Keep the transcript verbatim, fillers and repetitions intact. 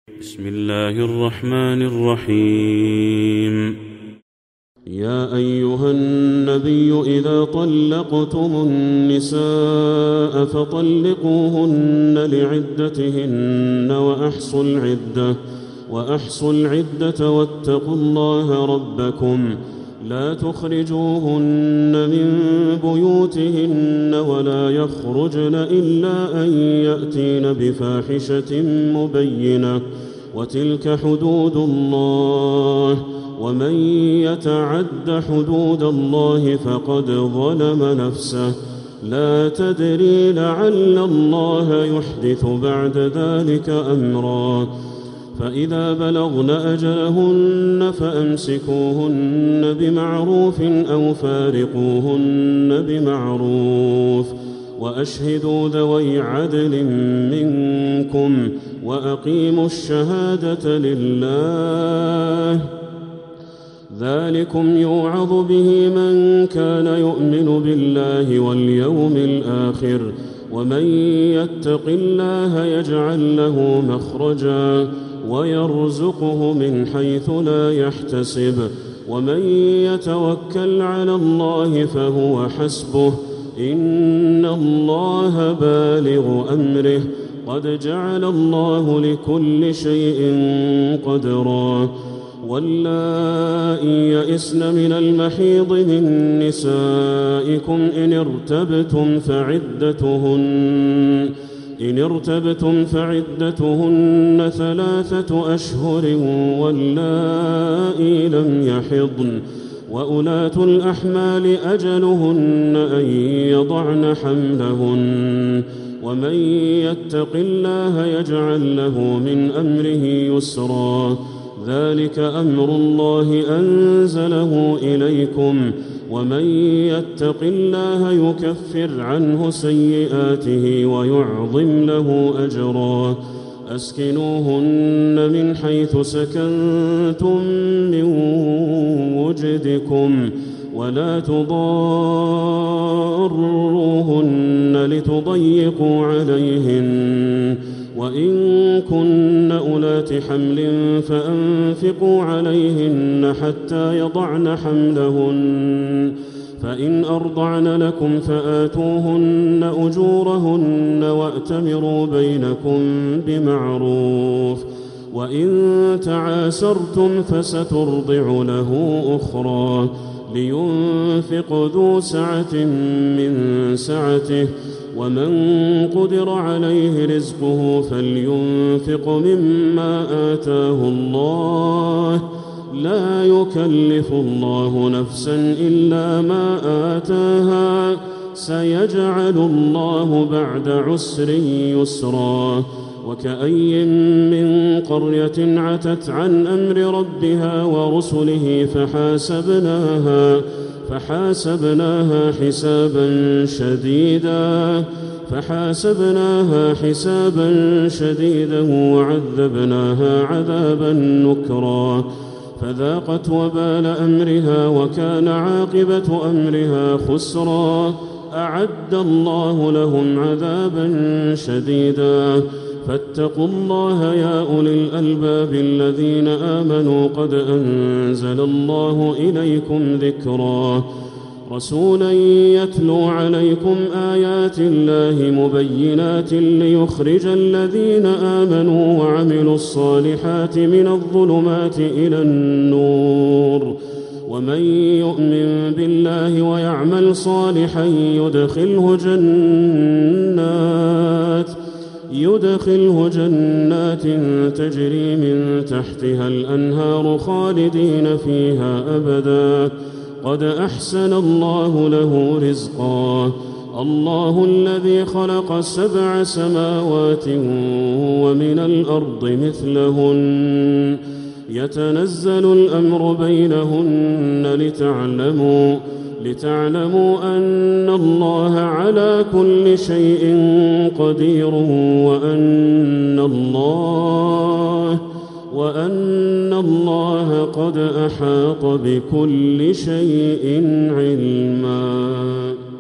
بسم الله الرحمن الرحيم. يا أيها النبي إذا طلقتم النساء فطلقوهن لعدتهن وأحصوا العدة وأحصوا العدة واتقوا الله ربكم لا تخرجوهن من بيوتهن ولا يخرجن إلا أن يأتين بفاحشة مبينة وتلك حدود الله ومن يتعد حدود الله فقد ظلم نفسه لا تدري لعل الله يحدث بعد ذلك أمرا فإذا بلغن أجلهن فأمسكوهن بمعروف أو فارقوهن بمعروف وأشهدوا ذوي عدل منكم وأقيموا الشهادة لله ذلكم يوعظ به من كان يؤمن بالله واليوم الآخر ومن يتق الله يجعل له مخرجا ويرزقه من حيث لا يحتسب ومن يتوكل على الله فهو حسبه إن الله بالغ أمره قد جعل الله لكل شيء قدرا واللائي يئسن من المحيض من نسائكم إن ارتبتم فعدتهن إن ارتبتم فعدتهن ثلاثة أشهر واللائي لم يحضن وأولاة الأحمال أجلهن أن يضعن حملهن ومن يتق الله يجعل له من أمره يسرا ذلك أمر الله أنزله إليكم ومن يتق الله يكفر عنه سيئاته ويعظم له أجرا أسكنوهن من حيث سكنتم من وجدكم ولا تضاروهن لتضيقوا عليهن وإن كن أولات حمل فأنفقوا عليهن حتى يضعن حملهن فإن أرضعن لكم فآتوهن أجورهن وأتمروا بينكم بمعروف وإن تعاسرتم فسترضع له أخرى لينفق ذو سعة من سعته ومن قدر عليه رزقه فلينفق مما آتاه الله لا يكلف الله نفسا إلا ما آتاها سيجعل الله بعد عسر يسرا وكأي من قرية عتت عن أمر ربها ورسله فحاسبناها فحاسبناها حسابا شديدا فحاسبناها حسابا شديدا وعذبناها عذابا نكرا فذاقت وبال أمرها وكان عاقبة أمرها خسرا أعد الله لهم عذابا شديدا فاتقوا الله يا أولي الألباب الذين آمنوا قد أنزل الله إليكم ذكرا رسولا يتلو عليكم آيات الله مبينات ليخرج الذين آمنوا وعملوا الصالحات من الظلمات إلى النور ومن يؤمن بالله ويعمل صالحا يدخله جنات يدخله جنات تجري من تحتها الأنهار خالدين فيها أبدا قد أحسن الله له رزقا الله الذي خلق سبع سماوات ومن الأرض مثلهن يتنزل الأمر بينهن لتعلموا لتعلموا أن الله على كل شيء قدير وأن الله وأن الله قد أحاط بكل شيء علما.